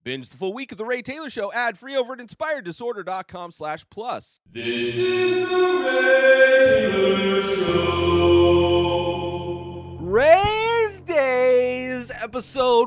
Binge the full week of The Ray Taylor Show ad-free over at inspireddisorder.com/plus. This is The Ray Taylor Show. Ray's Days, episode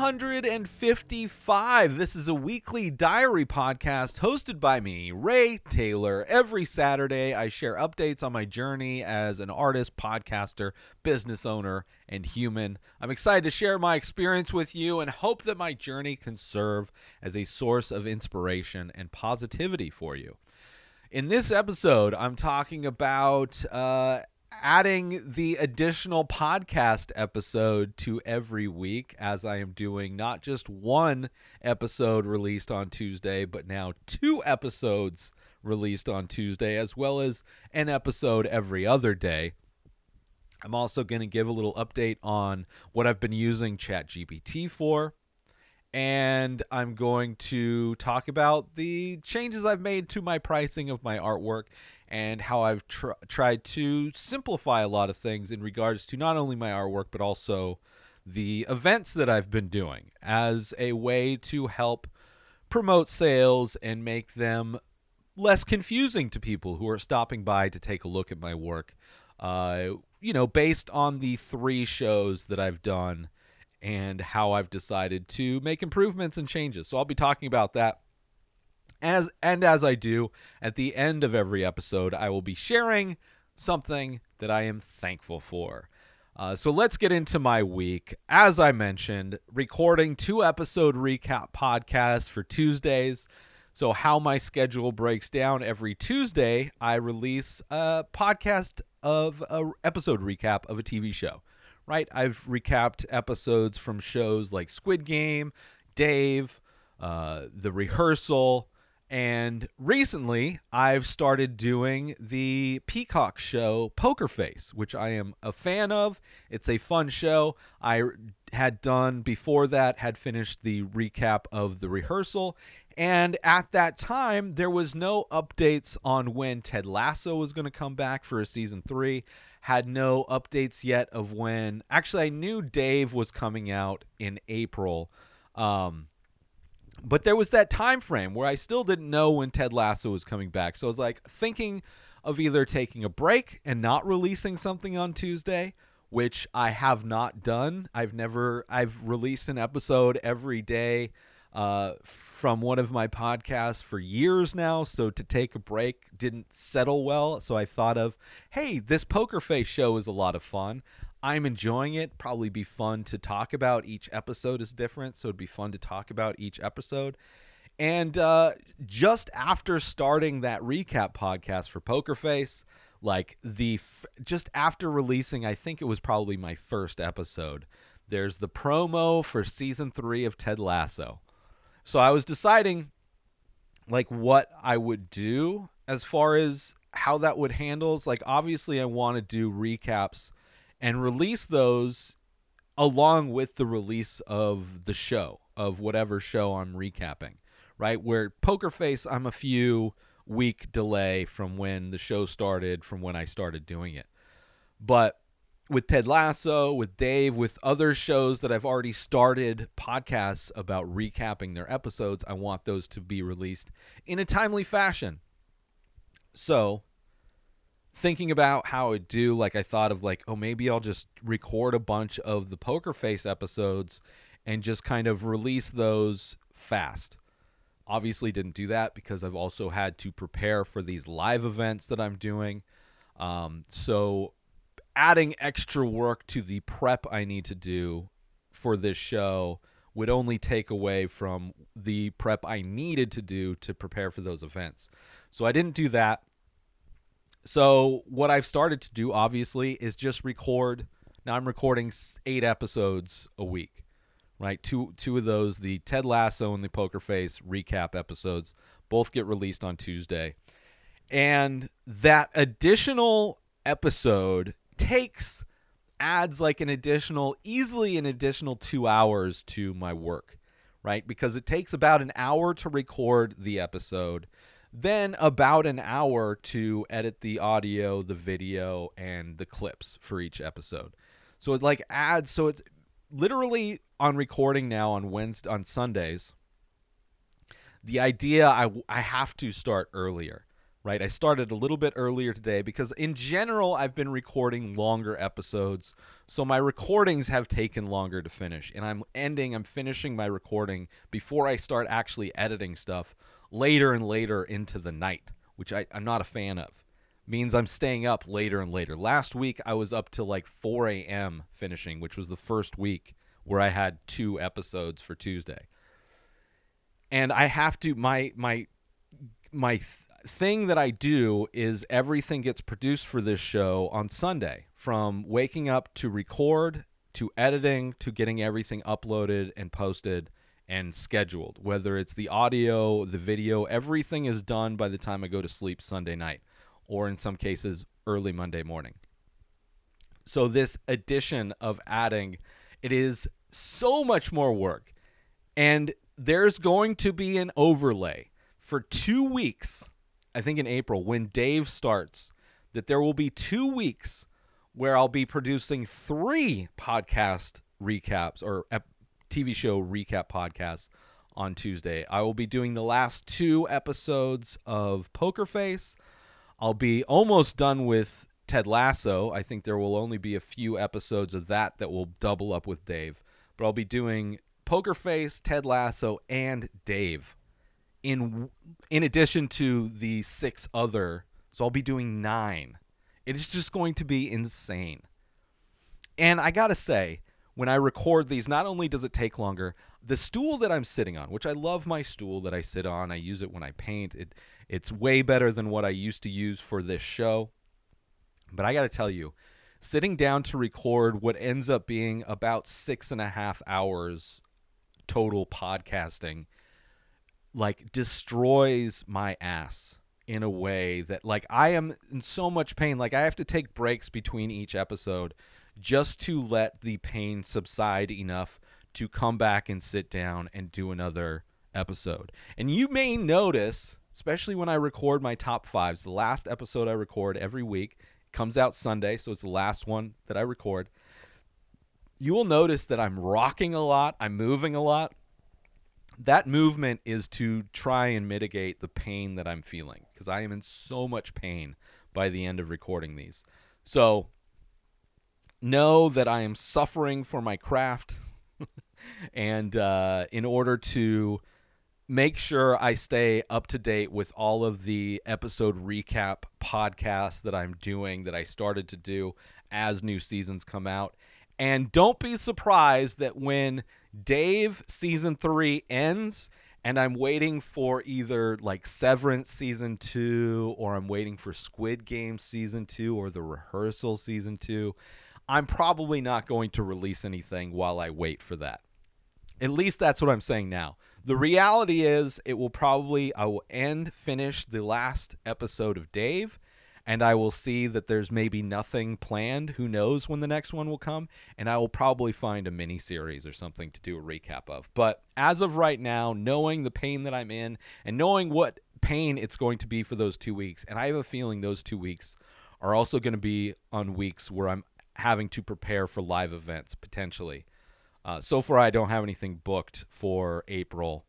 155. This is a weekly diary podcast hosted by me, Ray Taylor. Every Saturday, I share updates on my journey as an artist, podcaster, business owner, and human. I'm excited to share my experience with you and hope that my journey can serve as a source of inspiration and positivity for you. In this episode, I'm talking about adding the additional podcast episode to every week, as I am doing not just one episode released on Tuesday, but now 2 episodes released on Tuesday, as well as an episode every other day. I'm also going to give a little update on what I've been using ChatGPT for, and I'm going to talk about the changes I've made to my pricing of my artwork and how I've tried to simplify a lot of things in regards to not only my artwork, but also the events that I've been doing as a way to help promote sales and make them less confusing to people who are stopping by to take a look at my work, based on the 3 shows that I've done and how I've decided to make improvements and changes. So I'll be talking about that. As I do, at the end of every episode, I will be sharing something that I am thankful for. So let's get into my week. As I mentioned, recording 2-episode recap podcasts for Tuesdays. So how my schedule breaks down: every Tuesday, I release a podcast of an episode recap of a TV show. Right? I've recapped episodes from shows like Squid Game, Dave, The Rehearsal, and recently I've started doing the Peacock show Poker Face, which I am a fan of. It's a fun show. I had done before that, had finished the recap of The Rehearsal, and at that time there was no updates on when Ted Lasso was going to come back for a season 3. Had no updates yet of when. Actually, I knew Dave was coming out in April, but there was that time frame where I still didn't know when Ted Lasso was coming back. So I was like thinking of either taking a break and not releasing something on Tuesday, which I have not done. I've released an episode every day from one of my podcasts for years now, so to take a break didn't settle well. So I thought of, hey, this Poker Face show is a lot of fun. I'm enjoying it. Probably be fun to talk about. Each episode is different, so it'd be fun to talk about each episode. And just after starting that recap podcast for Poker Face, just after releasing, I think it was probably my first episode, there's the promo for season 3 of Ted Lasso. So I was deciding what I would do as far as how that would handle. Obviously I want to do recaps and release those along with the release of the show, of whatever show I'm recapping, right? Where Poker Face, I'm a few week delay from when the show started, from when I started doing it. But with Ted Lasso, with Dave, with other shows that I've already started podcasts about recapping their episodes, I want those to be released in a timely fashion. So, thinking about how I do, I thought of maybe I'll just record a bunch of the Poker Face episodes and just kind of release those fast. Obviously didn't do that because I've also had to prepare for these live events that I'm doing. So adding extra work to the prep I need to do for this show would only take away from the prep I needed to do to prepare for those events. So I didn't do that. So what I've started to do, obviously, is just record. Now I'm recording 8 episodes a week, right? Two of those, the Ted Lasso and the Poker Face recap episodes, both get released on Tuesday. And that additional episode adds easily an additional 2 hours to my work, right? Because it takes about an hour to record the episode, then about an hour to edit the audio, the video, and the clips for each episode. So it adds, so it's literally on recording now on Sundays. the idea I have to start earlier, right? I started a little bit earlier today because in general I've been recording longer episodes, so my recordings have taken longer to finish, and I'm finishing my recording before I start actually editing stuff later and later into the night, which I'm not a fan of. Means I'm staying up later and later. Last week I was up till like 4 a.m. finishing, which was the first week where I had 2 episodes for Tuesday. And I have to my thing that I do is everything gets produced for this show on Sunday, from waking up to record to editing to getting everything uploaded and posted and scheduled. Whether it's the audio, the video, everything is done by the time I go to sleep Sunday night, or in some cases early Monday morning. So this addition of adding, it is so much more work. And there's going to be an overlay for 2 weeks, I think in April, when Dave starts, that there will be 2 weeks where I'll be producing 3 podcast recaps or TV show recap podcasts on Tuesday. I will be doing the last 2 episodes of Poker Face. I'll be almost done with Ted Lasso. I think there will only be a few episodes of that will double up with Dave. But I'll be doing Poker Face, Ted Lasso, and Dave in addition to the 6 other. So I'll be doing 9. It is just going to be insane. And I got to say, when I record these, not only does it take longer, the stool that I'm sitting on, which I love my stool that I sit on. I use it when I paint. It's way better than what I used to use for this show. But I got to tell you, sitting down to record what ends up being about 6.5 hours total podcasting, like, destroys my ass in a way that, like, I am in so much pain. Like, I have to take breaks between each episode just to let the pain subside enough to come back and sit down and do another episode. And you may notice, especially when I record my top 5s, the last episode I record every week comes out Sunday, so it's the last one that I record. You will notice that I'm rocking a lot, I'm moving a lot. That movement is to try and mitigate the pain that I'm feeling, because I am in so much pain by the end of recording these. So know that I am suffering for my craft, and in order to make sure I stay up to date with all of the episode recap podcasts that I'm doing, that I started to do as new seasons come out. And don't be surprised that when Dave season 3 ends and I'm waiting for either like Severance season 2, or I'm waiting for Squid Game season 2, or The Rehearsal season 2, I'm probably not going to release anything while I wait for that. At least that's what I'm saying now. The reality is I will finish the last episode of Dave, and I will see that there's maybe nothing planned. Who knows when the next one will come? And I will probably find a mini series or something to do a recap of. But as of right now, knowing the pain that I'm in and knowing what pain it's going to be for those 2 weeks, and I have a feeling those 2 weeks are also going to be on weeks where I'm having to prepare for live events, potentially. So far, I don't have anything booked for April.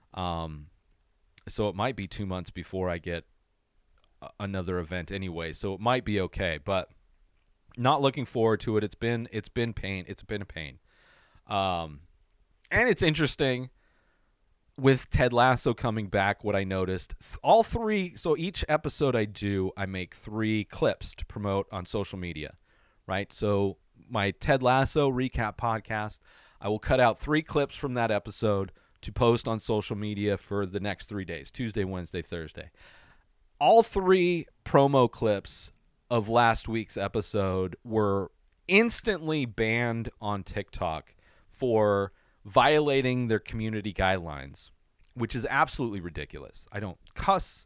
So it might be 2 months before I get another event anyway. So it might be okay, but not looking forward to it. It's been pain. It's been a pain. And it's interesting with Ted Lasso coming back, what I noticed, all 3, so each episode I make 3 clips to promote on social media, right? So my Ted Lasso recap podcast, I will cut out 3 clips from that episode to post on social media for the next 3 days, Tuesday, Wednesday, Thursday. All 3 promo clips of last week's episode were instantly banned on TikTok for violating their community guidelines, which is absolutely ridiculous. I don't cuss.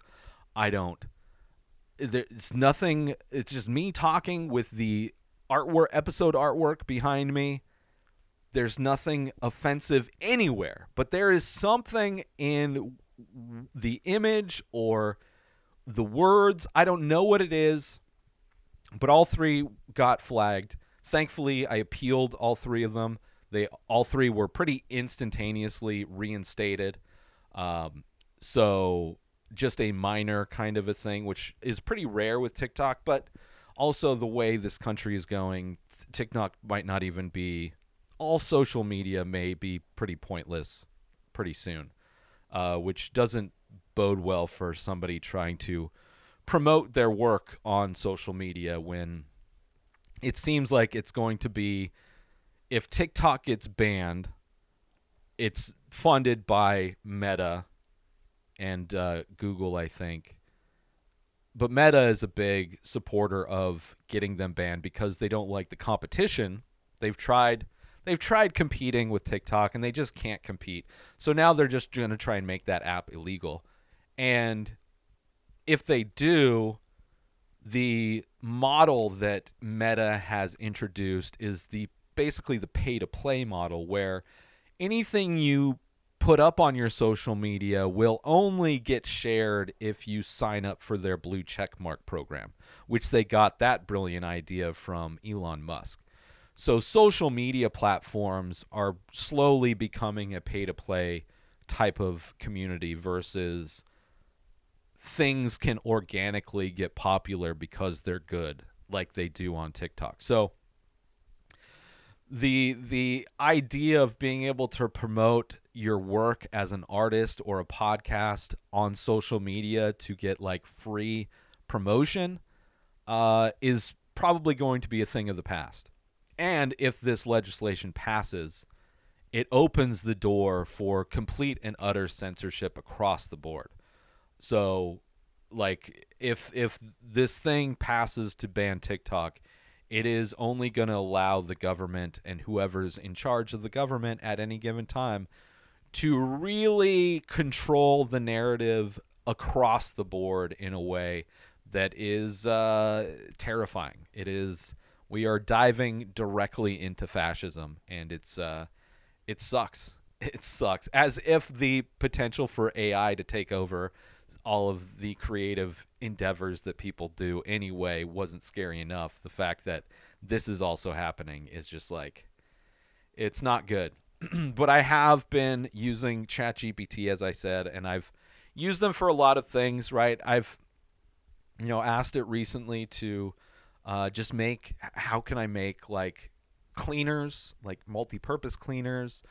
It's nothing. It's just me talking with the episode artwork behind me. There's nothing offensive anywhere, but there is something in the image or the words. I don't know what it is, but all 3 got flagged. Thankfully, I appealed all 3 of them. All 3 were pretty instantaneously reinstated. So just a minor kind of a thing, which is pretty rare with TikTok, but also the way this country is going, TikTok might not even be, all social media may be pretty pointless pretty soon, which doesn't bode well for somebody trying to promote their work on social media when it seems like it's going to be, if TikTok gets banned, it's funded by Meta and Google, I think. But Meta is a big supporter of getting them banned because they don't like the competition. They've tried competing with TikTok and they just can't compete. So now they're just going to try and make that app illegal. And if they do, the model that Meta has introduced is basically the pay-to-play model, where anything you put up on your social media will only get shared if you sign up for their blue checkmark program, which they got that brilliant idea from Elon Musk. So social media platforms are slowly becoming a pay-to-play type of community versus things can organically get popular because they're good, like they do on TikTok. So the idea of being able to promote your work as an artist or a podcast on social media to get like free promotion is probably going to be a thing of the past. And if this legislation passes, it opens the door for complete and utter censorship across the board. So, like, if this thing passes to ban TikTok, it is only going to allow the government and whoever's in charge of the government at any given time to really control the narrative across the board in a way that is terrifying. We are diving directly into fascism, and it sucks. It sucks. As if the potential for AI to take over all of the creative endeavors that people do anyway wasn't scary enough. The fact that this is also happening is just like, it's not good. But I have been using ChatGPT, as I said, and I've used them for a lot of things, right? I've, asked it recently to just how can I make like cleaners, like multi-purpose cleaners?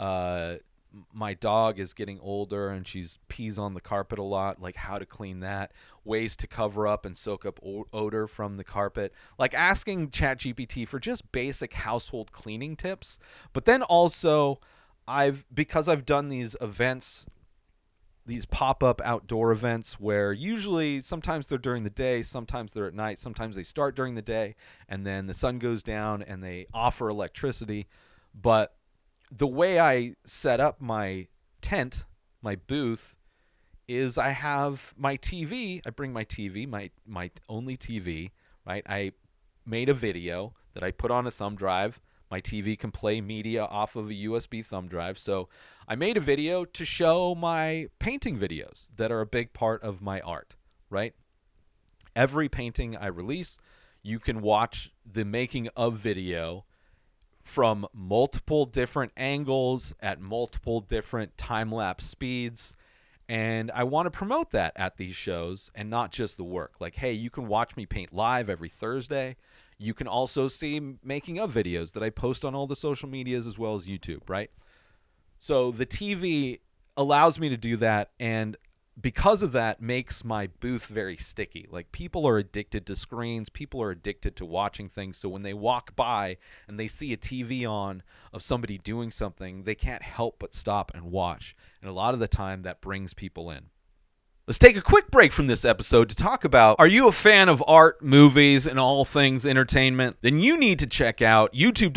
My dog is getting older and she's pees on the carpet a lot, like how to clean that, ways to cover up and soak up odor from the carpet, like asking ChatGPT for just basic household cleaning tips. But then also because I've done these events, these pop-up outdoor events where usually sometimes they're during the day, sometimes they're at night, sometimes they start during the day and then the sun goes down and they offer electricity. But the way I set up my tent, my booth, is I have my TV. I bring my TV, my only TV, right? I made a video that I put on a thumb drive. My TV can play media off of a USB thumb drive. So I made a video to show my painting videos that are a big part of my art, right? Every painting I release, you can watch the making of video from multiple different angles at multiple different time-lapse speeds. And I want to promote that at these shows and not just the work. Like, hey, you can watch me paint live every Thursday. You can also see making of videos that I post on all the social medias as well as YouTube, right? So the TV allows me to do that, and because of that makes my booth very sticky. Like, people are addicted to screens, people are addicted to watching things, so when they walk by and they see a TV on of somebody doing something, they can't help but stop and watch. And a lot of the time that brings people in. Let's take a quick break from this episode to talk about, are you a fan of art, movies, and all things entertainment? Then you need to check out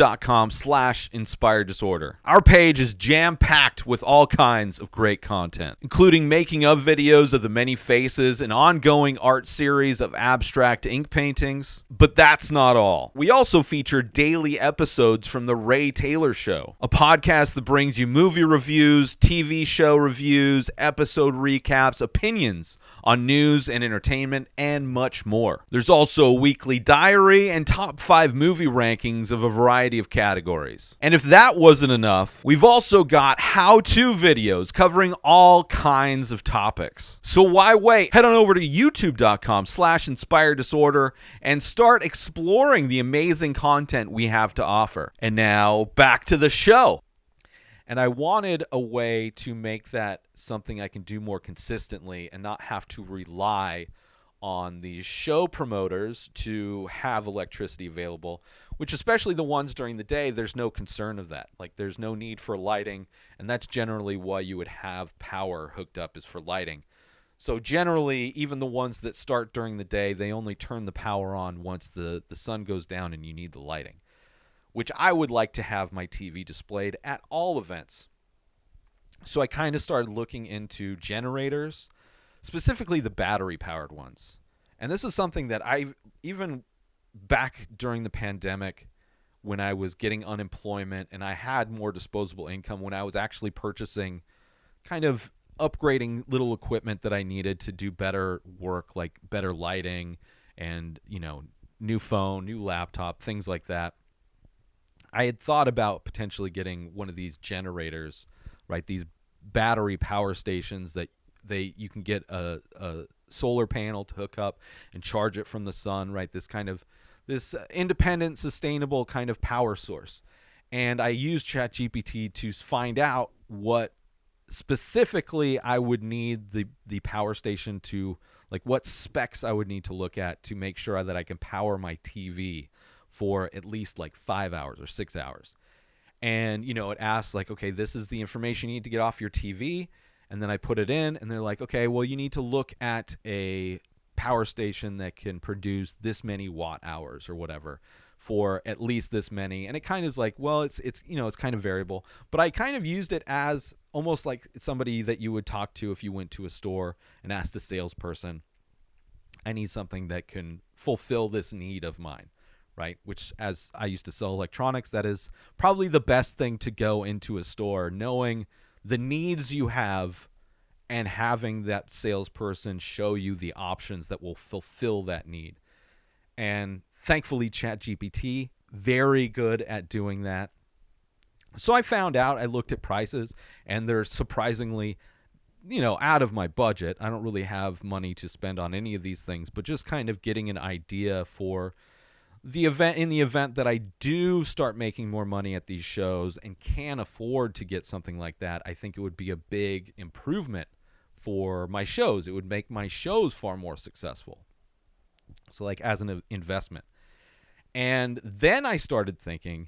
youtube.com/inspireddisorder. Our page is jam-packed with all kinds of great content, including making of videos of the many faces, an ongoing art series of abstract ink paintings. But that's not all. We also feature daily episodes from The Ray Taylor Show, a podcast that brings you movie reviews, TV show reviews, episode recaps, opinion opinions on news and entertainment and much more. There's also a weekly diary and top 5 movie rankings of a variety of categories. And if that wasn't enough, we've also got how-to videos covering all kinds of topics. So why wait? Head on over to youtube.com/inspireddisorder and start exploring the amazing content we have to offer. And now back to the show. And I wanted a way to make that something I can do more consistently and not have to rely on these show promoters to have electricity available, which especially the ones during the day, there's no concern of that. Like there's no need for lighting, and that's generally why you would have power hooked up is for lighting. So generally, even the ones that start during the day, they only turn the power on once the sun goes down and you need the lighting, which I would like to have my TV displayed at all events. So I kind of started looking into generators, specifically the battery-powered ones. And this is something that even back during the pandemic, when I was getting unemployment and I had more disposable income, when I was actually purchasing, kind of upgrading little equipment that I needed to do better work, like better lighting and, new phone, new laptop, things like that. I had thought about potentially getting one of these generators, right? These battery power stations that you can get a solar panel to hook up and charge it from the sun, right? This independent, sustainable kind of power source. And I used ChatGPT to find out what specifically I would need the power station to, like what specs I would need to look at to make sure that I can power my TV for at least like 5 hours or 6 hours. And, it asks like, okay, this is the information you need to get off your TV. And then I put it in and they're like, okay, well, you need to look at a power station that can produce this many watt hours or whatever for at least this many. And it kind of is like, well, it's kind of variable, but I kind of used it as almost like somebody that you would talk to if you went to a store and asked the salesperson, I need something that can fulfill this need of mine. Right? Which, as I used to sell electronics, that is probably the best thing to go into a store, knowing the needs you have and having that salesperson show you the options that will fulfill that need. And thankfully, ChatGPT, very good at doing that. So I found out, I looked at prices, and they're surprisingly, out of my budget. I don't really have money to spend on any of these things, but just kind of getting an idea for the event that I do start making more money at these shows and can afford to get something like that, I think it would be a big improvement for my shows. It would make my shows far more successful. So like as an investment. And then I started thinking,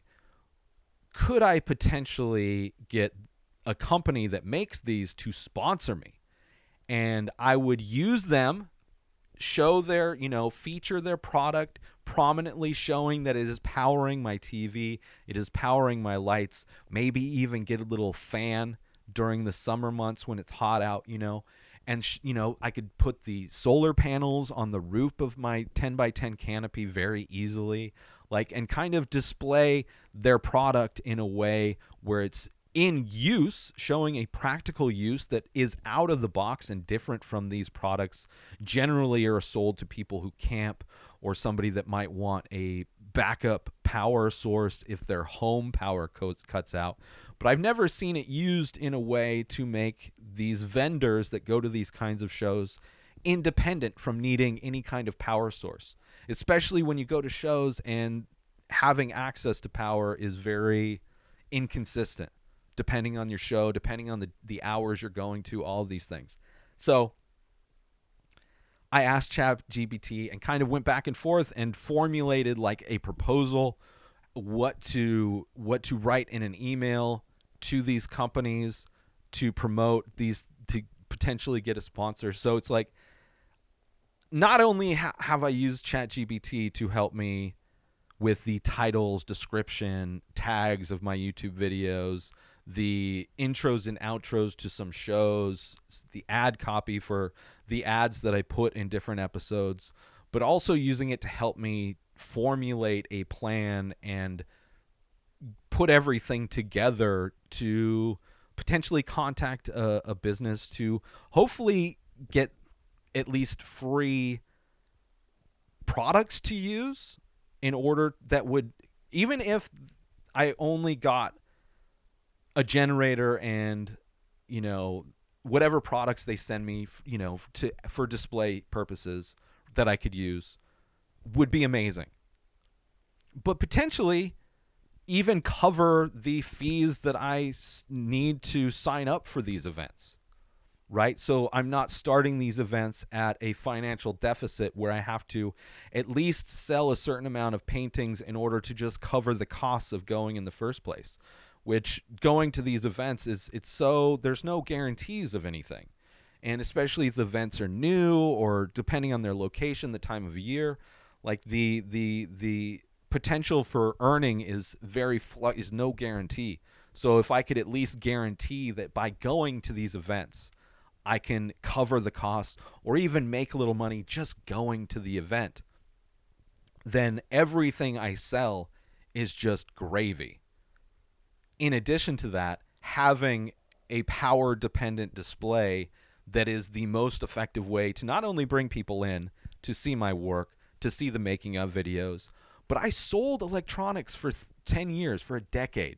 could I potentially get a company that makes these to sponsor me? And I would use them, show their, feature their product, prominently showing that it is powering my TV, it is powering my lights, maybe even get a little fan during the summer months when it's hot out, and I could put the solar panels on the roof of my 10x10 canopy very easily, and kind of display their product in a way where it's in use, showing a practical use that is out of the box and different from these products generally are sold to people who camp or somebody that might want a backup power source if their home power cuts out. But I've never seen it used in a way to make these vendors that go to these kinds of shows independent from needing any kind of power source, especially when you go to shows and having access to power is very inconsistent depending on your show, depending on the hours you're going to, all of these things. So I asked ChatGPT and kind of went back and forth and formulated like a proposal, what to write in an email to these companies to promote these, to potentially get a sponsor. So it's like, not only have I used ChatGPT to help me with the titles, description, tags of my YouTube videos, the intros and outros to some shows, the ad copy for the ads that I put in different episodes, but also using it to help me formulate a plan and put everything together to potentially contact a business to hopefully get at least free products to use in order that would, even if I only got a generator and, whatever products they send me, for display purposes that I could use, would be amazing. But potentially even cover the fees that I need to sign up for these events, right? So I'm not starting these events at a financial deficit where I have to at least sell a certain amount of paintings in order to just cover the costs of going in the first place, which going to these events there's no guarantees of anything. And especially if the events are new or depending on their location, the time of year, like the potential for earning is is no guarantee. So if I could at least guarantee that by going to these events, I can cover the costs or even make a little money just going to the event, then everything I sell is just gravy. In addition to that, having a power-dependent display that is the most effective way to not only bring people in to see my work, to see the making of videos, but I sold electronics for 10 years, for a decade.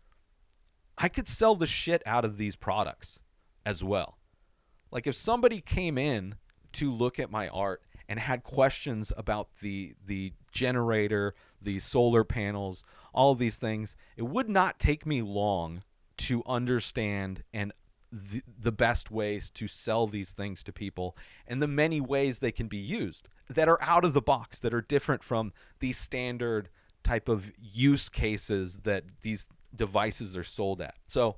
I could sell the shit out of these products as well. Like if somebody came in to look at my art and had questions about the generator, the solar panels, all of these things, it would not take me long to understand and the best ways to sell these things to people and the many ways they can be used that are out of the box, that are different from the standard type of use cases that these devices are sold at. So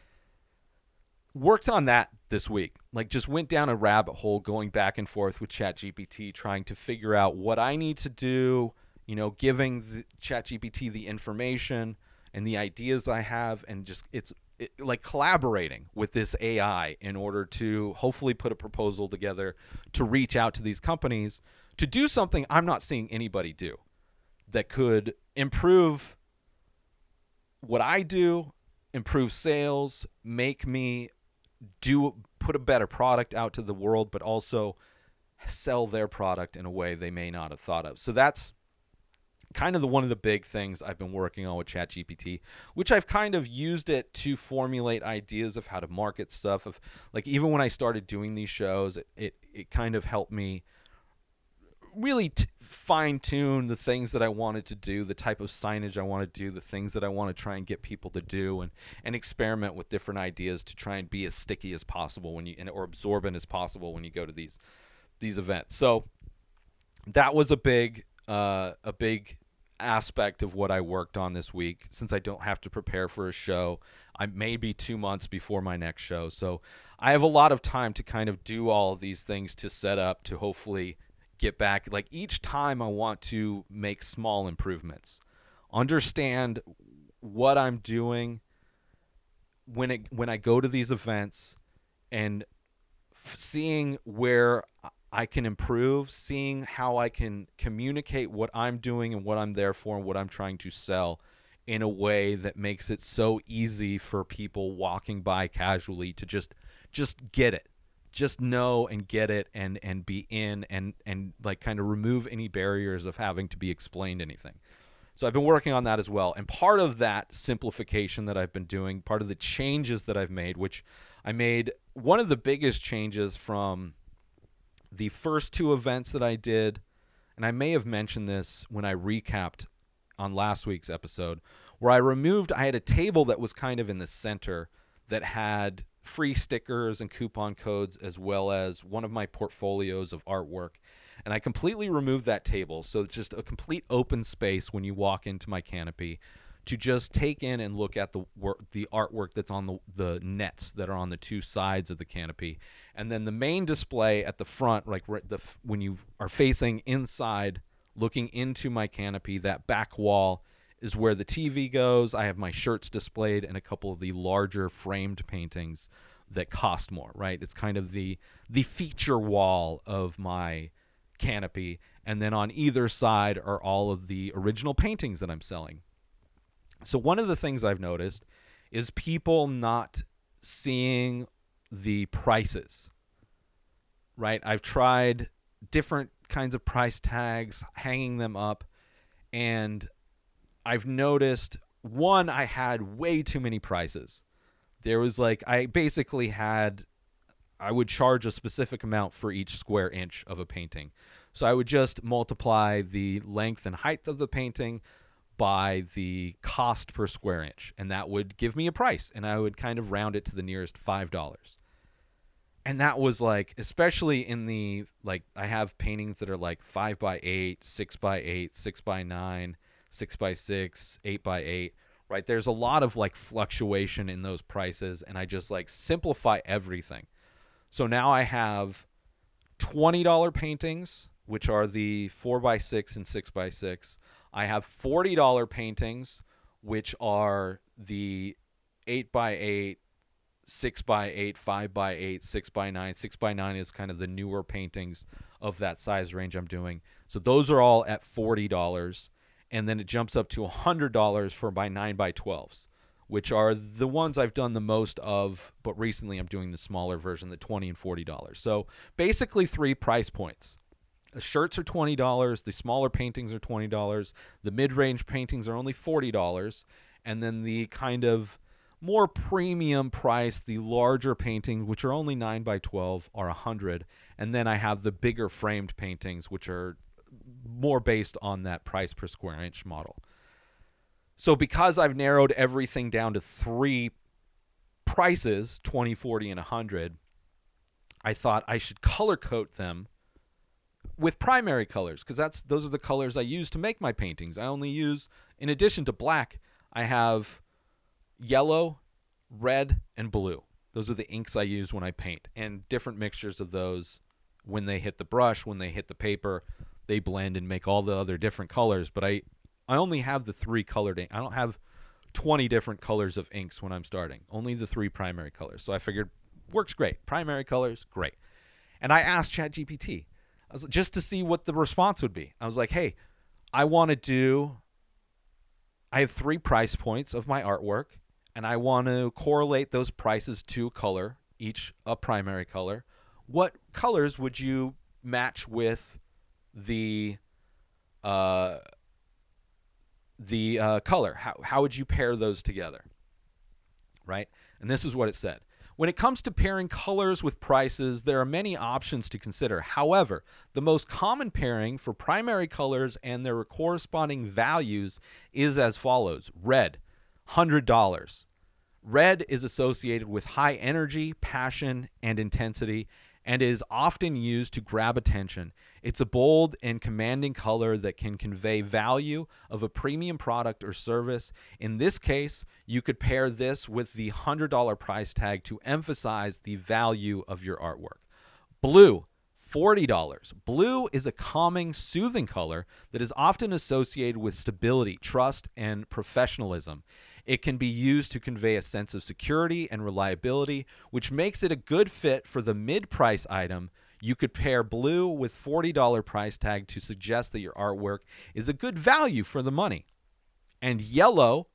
worked on that this week. Like just went down a rabbit hole going back and forth with ChatGPT, trying to figure out what I need to do, giving the ChatGPT the information and the ideas I have, and just like collaborating with this AI in order to hopefully put a proposal together to reach out to these companies to do something I'm not seeing anybody do that could improve what I do, improve sales, make me put a better product out to the world, but also sell their product in a way they may not have thought of. So that's kind of one of the big things I've been working on with ChatGPT, which I've kind of used it to formulate ideas of how to market stuff. Of like even when I started doing these shows, it kind of helped me really fine tune the things that I wanted to do, the type of signage I want to do, the things that I want to try and get people to do, and experiment with different ideas to try and be as sticky as possible or absorbent as possible when you go to these events. So that was a big aspect of what I worked on this week, since I don't have to prepare for a show. I may be 2 months before my next show, so I have a lot of time to kind of do all of these things to set up to hopefully get back. Like each time I want to make small improvements, understand what I'm doing when I go to these events, and seeing where I can improve, seeing how I can communicate what I'm doing and what I'm there for and what I'm trying to sell in a way that makes it so easy for people walking by casually to just get it. Just know and get it and be in and like kind of remove any barriers of having to be explained anything. So I've been working on that as well. And part of that simplification that I've been doing, part of the changes that I've made, which I made one of the biggest changes from the first 2 events that I did, and I may have mentioned this when I recapped on last week's episode, where I had a table that was kind of in the center that had free stickers and coupon codes, as well as one of my portfolios of artwork. And I completely removed that table. So it's just a complete open space when you walk into my canopy to just take in and look at the artwork that's on the nets that are on the 2 sides of the canopy. And then the main display at the front, like when you are facing inside, looking into my canopy, that back wall is where the TV goes. I have my shirts displayed and a couple of the larger framed paintings that cost more, right? It's kind of the feature wall of my canopy. And then on either side are all of the original paintings that I'm selling. So one of the things I've noticed is people not seeing the prices. right? I've tried different kinds of price tags, hanging them up, and I've noticed, one, I had way too many prices. There was I would charge a specific amount for each square inch of a painting. So I would just multiply the length and height of the painting by the cost per square inch, and that would give me a price, and I would kind of round it to the nearest $5. And that was especially in the, I have paintings that are 5x8, 6x8, 6x9, 6x6, 8x8, right? There's a lot of fluctuation in those prices, and I just simplify everything. So now I have $20 paintings, which are the 4x6 and 6x6. I have $40 paintings, which are the 8x8, 6x8, 5x8, 6x9. 6x9 is kind of the newer paintings of that size range I'm doing. So those are all at $40. And then it jumps up to $100 for my 9x12s, which are the ones I've done the most of, but recently I'm doing the smaller version, the $20 and $40. So basically 3 price points. The shirts are $20, the smaller paintings are $20, the mid-range paintings are only $40, and then the kind of more premium price, the larger paintings, which are only 9x12, are $100, and then I have the bigger framed paintings, which are more based on that price per square inch model. So because I've narrowed everything down to 3 prices, 20, 40, and 100, I thought I should color code them with primary colors, because those are the colors I use to make my paintings. I only use, in addition to black, I have yellow, red, and blue. Those are the inks I use when I paint, and different mixtures of those when they hit the brush, when they hit the paper, they blend and make all the other different colors. But I only have the 3 colored ink. I don't have 20 different colors of inks when I'm starting. Only the 3 primary colors. So I figured, works great. Primary colors, great. And I asked ChatGPT, just to see what the response would be. I was like, hey, I have 3 price points of my artwork, and I want to correlate those prices to color, each a primary color. What colors would you match with the color? How would you pair those together? Right? And this is what it said. When it comes to pairing colors with prices, there are many options to consider. However, the most common pairing for primary colors and their corresponding values is as follows. Red, $100. Red is associated with high energy, passion, and intensity, and is often used to grab attention. It's a bold and commanding color that can convey value of a premium product or service. In this case, you could pair this with the $100 price tag to emphasize the value of your artwork. Blue, $40. Blue is a calming, soothing color that is often associated with stability, trust, and professionalism. It can be used to convey a sense of security and reliability, which makes it a good fit for the mid-price item. You could pair blue with $40 price tag to suggest that your artwork is a good value for the money. And yellow,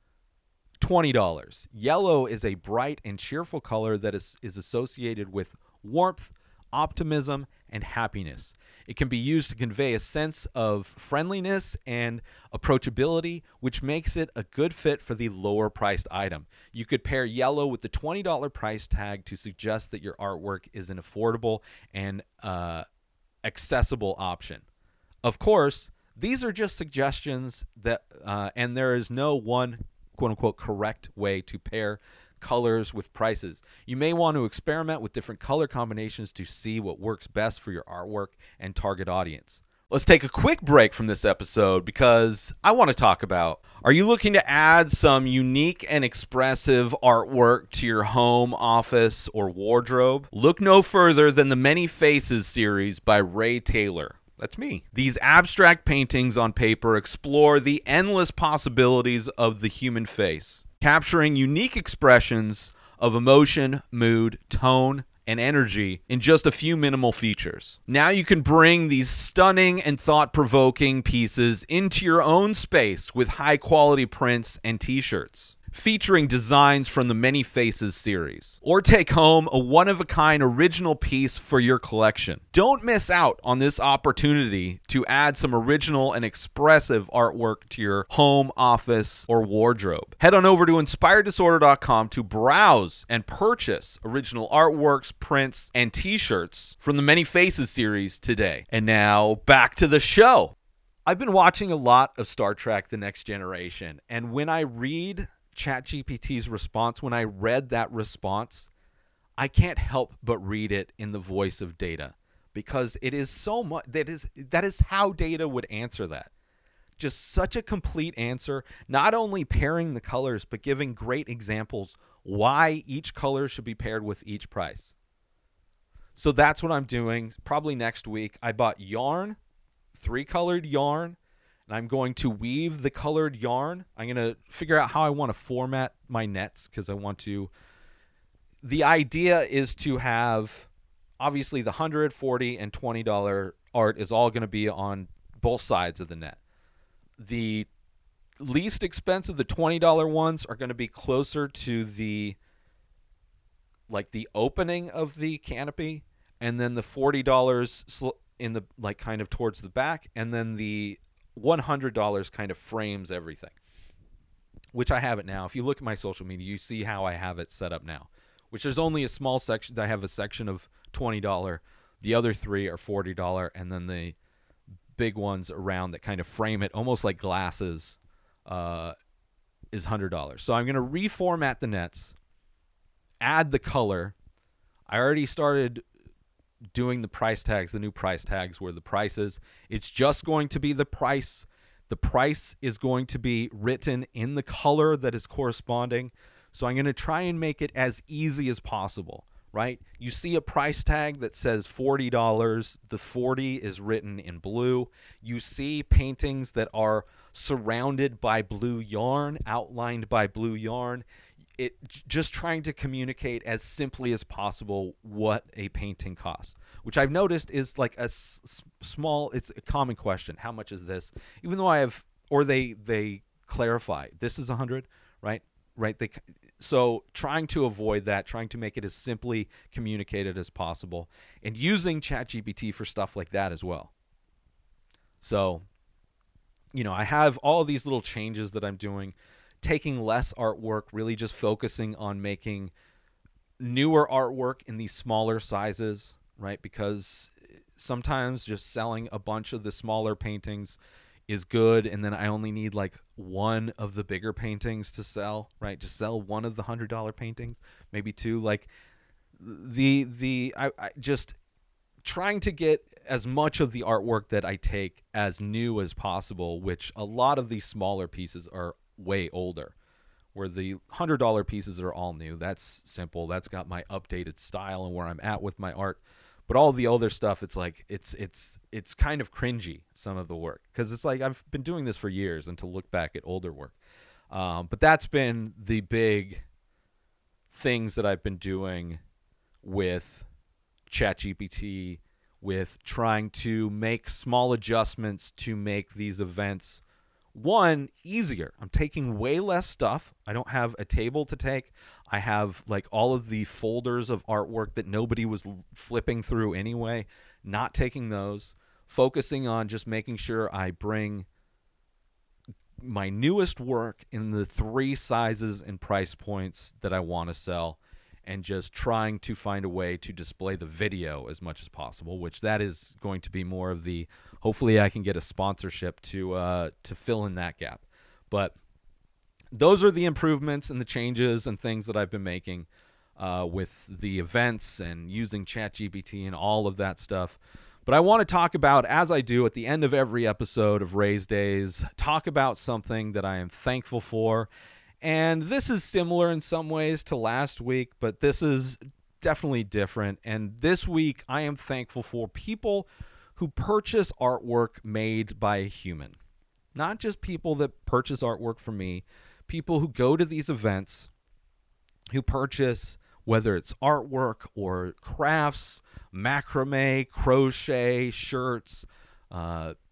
$20. Yellow is a bright and cheerful color that is associated with warmth, optimism, and happiness. It can be used to convey a sense of friendliness and approachability, which makes it a good fit for the lower priced item. You could pair yellow with the $20 price tag to suggest that your artwork is an affordable and accessible option. Of course, these are just suggestions that, and there is no one quote-unquote correct way to pair colors with prices. You may want to experiment with different color combinations to see what works best for your artwork and target audience. Let's take a quick break from this episode because I want to talk about, are you looking to add some unique and expressive artwork to your home, office, or wardrobe? Look no further than the Many Faces series by Ray Taylor. That's me. These abstract paintings on paper explore the endless possibilities of the human face, capturing unique expressions of emotion, mood, tone, and energy in just a few minimal features. Now you can bring these stunning and thought-provoking pieces into your own space with high-quality prints and t-shirts. featuring designs from the Many Faces series. Or take home a one-of-a-kind original piece for your collection. Don't miss out on this opportunity to add some original and expressive artwork to your home, office, or wardrobe. Head on over to InspiredDisorder.com to browse and purchase original artworks, prints, and t-shirts from the Many Faces series today. And now, back to the show. I've been watching a lot of Star Trek The Next Generation, and when I read ChatGPT's response, when I read that response, I can't help but read it in the voice of Data, because it is so much that is how Data would answer that. Just such a complete answer, not only pairing the colors, but giving great examples why each color should be paired with each price. So that's what I'm doing. Probably next week. I bought yarn, 3-colored yarn, and I'm going to weave the colored yarn. I'm going to figure out how I want to format my nets, because I want to. The idea is to have, obviously, the $100, $40, and $20 art is all going to be on both sides of the net. The least expensive, the $20 ones, are going to be closer to the opening of the canopy, and then the $40 in the kind of towards the back, and then the $100 kind of frames everything, which I have it now. If you look at my social media, you see how I have it set up now, which there's only a small section. I have a section of $20. The other 3 are $40, and then the big ones around that kind of frame it almost like glasses is $100. So I'm going to reformat the nets, add the color. I already started doing the price tags, the new price tags where the price is. It's just going to be the price. The price is going to be written in the color that is corresponding. So I'm going to try and make it as easy as possible, right? You see a price tag that says $40. The 40 is written in blue. You see paintings that are surrounded by blue yarn, outlined by blue yarn. It just trying to communicate as simply as possible what a painting costs, which I've noticed is like a small, it's a common question. How much is this? Even though they clarify, this is 100, right? So trying to avoid that, trying to make it as simply communicated as possible, and using ChatGPT for stuff like that as well. So, I have all these little changes that I'm doing, taking less artwork, really just focusing on making newer artwork in these smaller sizes, right? Because sometimes just selling a bunch of the smaller paintings is good, and then I only need like one of the bigger paintings to sell, right? Just sell one of the $100 paintings, maybe 2. Like I just trying to get as much of the artwork that I take as new as possible, which a lot of these smaller pieces are way older, where the $100 pieces are all new. That's simple. That's got my updated style and where I'm at with my art. But all the other stuff, it's like it's kind of cringy, some of the work, because it's like I've been doing this for years, and to look back at older work. But that's been the big things that I've been doing with ChatGPT, with trying to make small adjustments to make these events, one, easier. I'm taking way less stuff. I don't have a table to take. I have like all of the folders of artwork that nobody was flipping through anyway, not taking those, focusing on just making sure I bring my newest work in the 3 sizes and price points that I want to sell, and just trying to find a way to display the video as much as possible, which that is going to be more of the, hopefully I can get a sponsorship to fill in that gap. But those are the improvements and the changes and things that I've been making with the events and using ChatGPT and all of that stuff. But I want to talk about, as I do at the end of every episode of Raise Days, talk about something that I am thankful for. And this is similar in some ways to last week, but this is definitely different. And this week, I am thankful for people who purchase artwork made by a human. Not just people that purchase artwork from me, people who go to these events, who purchase, whether it's artwork or crafts, macrame, crochet, shirts,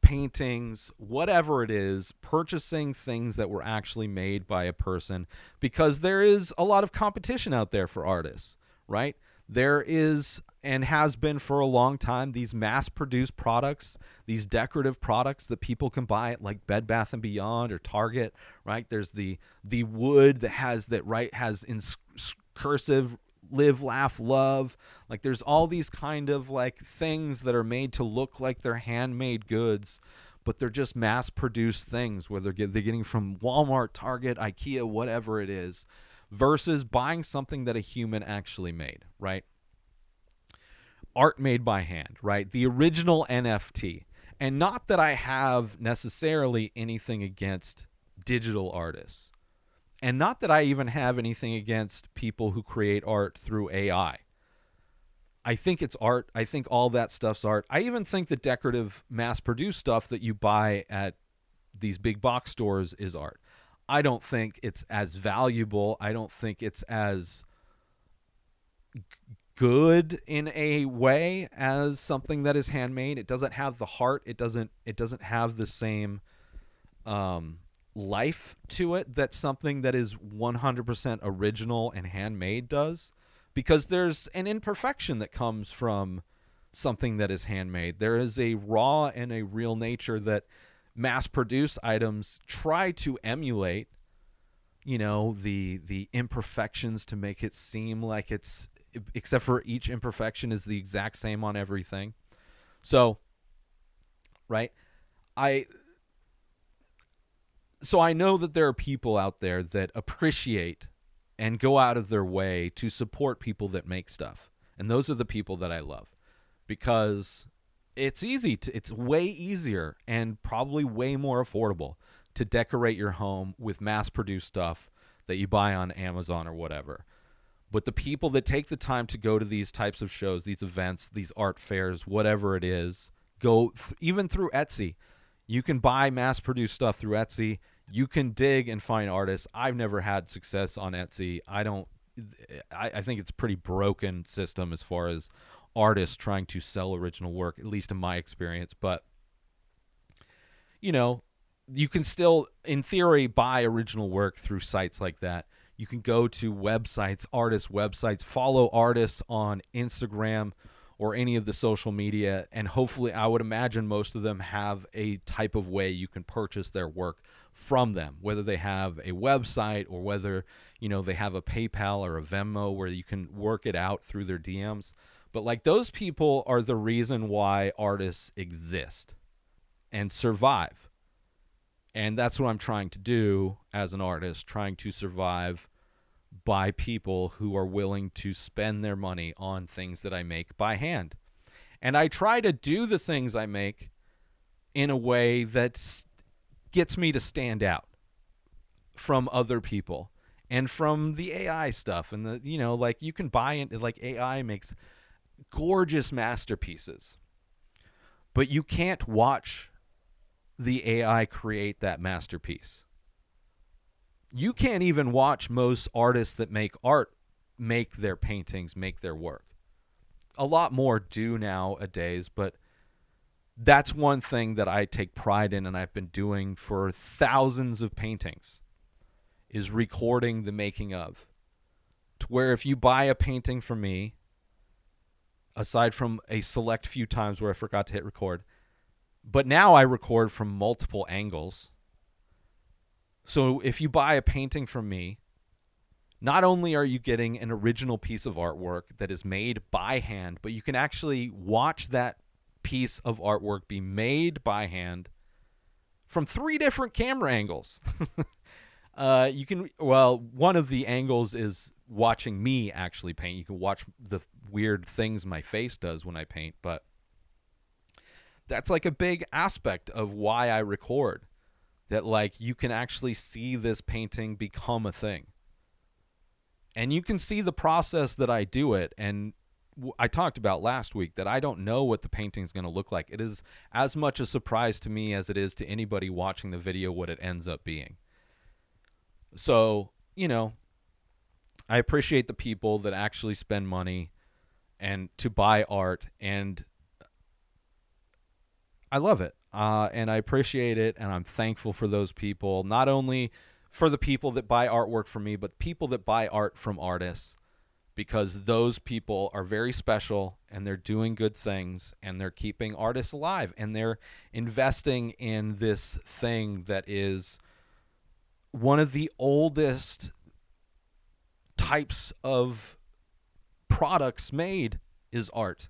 paintings, whatever it is, purchasing things that were actually made by a person, because there is a lot of competition out there for artists, right? There is and has been for a long time these mass-produced products, these decorative products that people can buy at like Bed Bath & Beyond or Target, right? There's the wood that has in cursive live, laugh, love. Like there's all these kind of like things that are made to look like they're handmade goods, but they're just mass-produced things where they're getting from Walmart, Target, IKEA, whatever it is, versus buying something that a human actually made, right? Art made by hand, right? The original NFT. And not that I have necessarily anything against digital artists. And not that I even have anything against people who create art through AI. I think it's art. I think all that stuff's art. I even think the decorative mass-produced stuff that you buy at these big box stores is art. I don't think it's as valuable. I don't think it's as good in a way as something that is handmade. It doesn't have the heart. It doesn't have the same life to it that something that is 100% original and handmade does, because there's an imperfection that comes from something that is handmade. There is a raw and a real nature that mass-produced items try to emulate, the imperfections to make it seem like it's, except for each imperfection is the exact same on everything. So, right? So I know that there are people out there that appreciate and go out of their way to support people that make stuff. And those are the people that I love, because it's way easier and probably way more affordable to decorate your home with mass-produced stuff that you buy on Amazon or whatever. But the people that take the time to go to these types of shows, these events, these art fairs, whatever it is, even through Etsy. You can buy mass-produced stuff through Etsy. You can dig and find artists. I've never had success on Etsy. I think it's a pretty broken system as far as artists trying to sell original work, at least in my experience. But, you can still, in theory, buy original work through sites like that. You can go to websites, artist websites, follow artists on Instagram or any of the social media, and hopefully, I would imagine most of them have a type of way you can purchase their work from them, whether they have a website or whether, they have a PayPal or a Venmo where you can work it out through their DMs. But like, those people are the reason why artists exist and survive. And that's what I'm trying to do as an artist, trying to survive by people who are willing to spend their money on things that I make by hand. And I try to do the things I make in a way that gets me to stand out from other people and from the AI stuff. And you can buy it, like AI makes gorgeous masterpieces, but you can't watch the AI create that masterpiece. You can't even watch most artists that make art make their paintings, make their work. A lot more do nowadays, but that's one thing that I take pride in, and I've been doing for thousands of paintings, is recording the making of. To where if you buy a painting from me, aside from a select few times where I forgot to hit record, but now I record from multiple angles. So if you buy a painting from me, not only are you getting an original piece of artwork that is made by hand, but you can actually watch that piece of artwork be made by hand from 3 different camera angles. One of the angles is watching me actually paint. You can watch the weird things my face does when I paint, but that's like a big aspect of why I record. That like you can actually see this painting become a thing. And you can see the process that I do it. And I talked about last week that I don't know what the painting's going to look like. It is as much a surprise to me as it is to anybody watching the video what it ends up being. So, I appreciate the people that actually spend money and to buy art, and I love it. and I appreciate it, and I'm thankful for those people, not only for the people that buy artwork from me, but people that buy art from artists, because those people are very special, and they're doing good things, and they're keeping artists alive, and they're investing in this thing that is one of the oldest types of products made is art.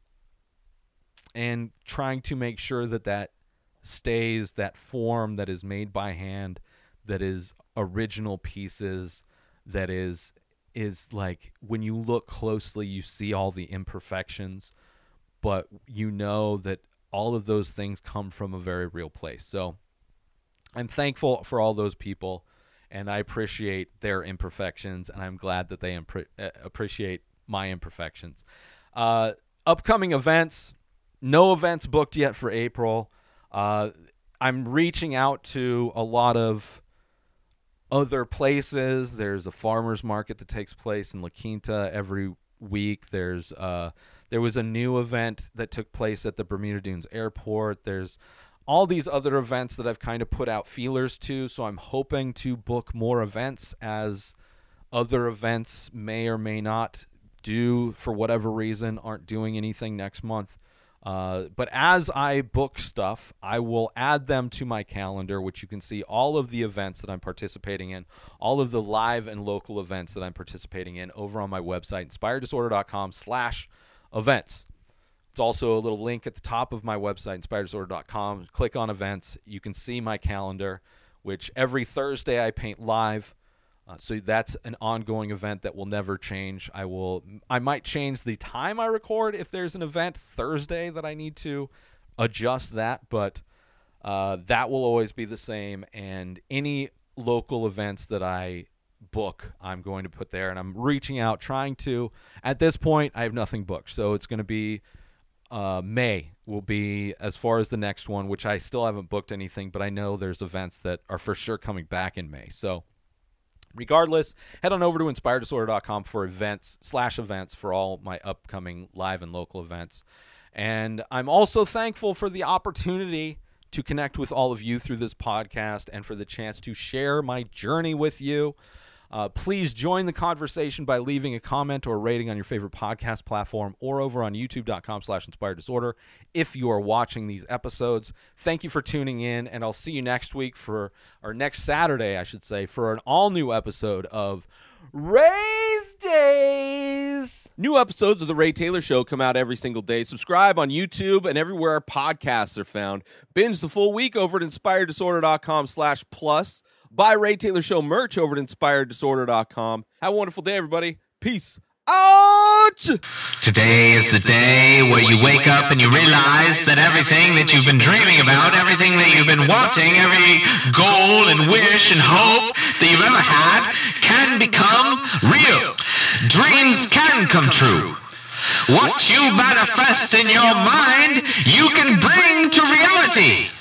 And trying to make sure that that stays, that form that is made by hand, that is original pieces, that is like when you look closely, you see all the imperfections, but you know that all of those things come from a very real place. So I'm thankful for all those people, and I appreciate their imperfections, and I'm glad that they appreciate my imperfections. Upcoming events, no events booked yet for April. I'm reaching out to a lot of other places. There's a farmer's market that takes place in La Quinta every week. There was a new event that took place at the Bermuda Dunes Airport. There's all these other events that I've kind of put out feelers to, so I'm hoping to book more events as other events may or may not do, for whatever reason, aren't doing anything next month. But as I book stuff, I will add them to my calendar, which you can see all of the events that I'm participating in, all of the live and local events that I'm participating in over on my website, inspireddisorder.com/events. It's also a little link at the top of my website, inspireddisorder.com. Click on events. You can see my calendar, which every Thursday I paint live. So that's an ongoing event that will never change. I might change the time I record if there's an event Thursday that I need to adjust that, but that will always be the same. And any local events that I book, I'm going to put there, and I'm reaching out, trying to. At this point, I have nothing booked, so it's going to be May will be as far as the next one, which I still haven't booked anything, but I know there's events that are for sure coming back in May. So regardless, head on over to inspireddisorder.com for events for all my upcoming live and local events. And I'm also thankful for the opportunity to connect with all of you through this podcast and for the chance to share my journey with you. Please join the conversation by leaving a comment or rating on your favorite podcast platform or over on youtube.com/inspireddisorder if you are watching these episodes. Thank you for tuning in, and I'll see you next week next Saturday, I should say, for an all-new episode of Ray's Days. New episodes of The Ray Taylor Show come out every single day. Subscribe on YouTube and everywhere our podcasts are found. Binge the full week over at inspireddisorder.com/plus. Buy Ray Taylor Show merch over at inspireddisorder.com. Have a wonderful day, everybody. Peace out! Today is the day where you wake up and you realize that everything that you've been dreaming about, everything that you've been wanting, every goal and wish and hope that you've ever had can become real. Dreams can come true. What you manifest in your mind, you can bring to reality.